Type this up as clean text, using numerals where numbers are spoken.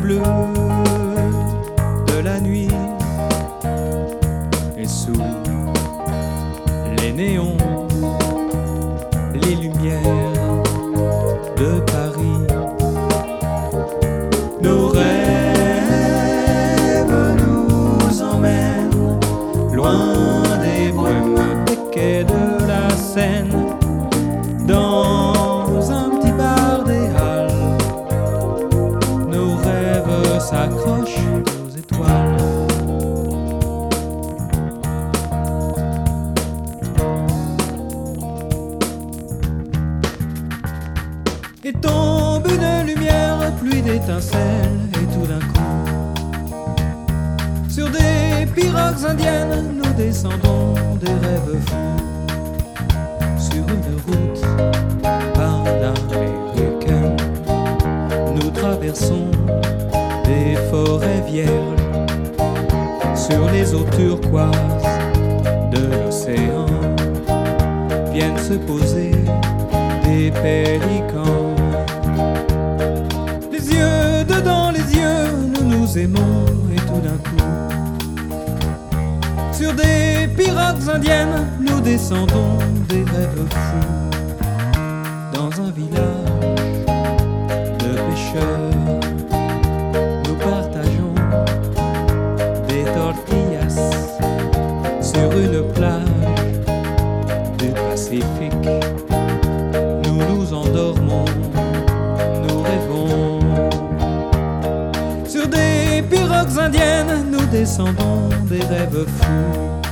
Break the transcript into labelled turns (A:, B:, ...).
A: bleu de la nuit et sous les néons, les lumières de Paris. Nos rêves nous emmènent loin des brumes des quais de la Seine, dans un petit bar des Halles. Nos rêves s'accrochent aux étoiles. Et tombe une lumière, pluie d'étincelles, et tout d'un coup, sur des pirogues indiennes, nous descendons des rêves fous. Sur une route panaméricaine, nous traversons des forêts vierges. Sur les eaux turquoises de l'océan viennent se poser des pélicans. Les yeux dedans les yeux, nous nous aimons, et tout d'un coup, sur des pirogues indiennes, nous descendons des rêves fous. Dans un village de pêcheurs, nous partageons des tortillas sur une plage du Pacifique. Nous nous endormons, nous rêvons. Sur des pirogues indiennes, nous descendons des rêves fous.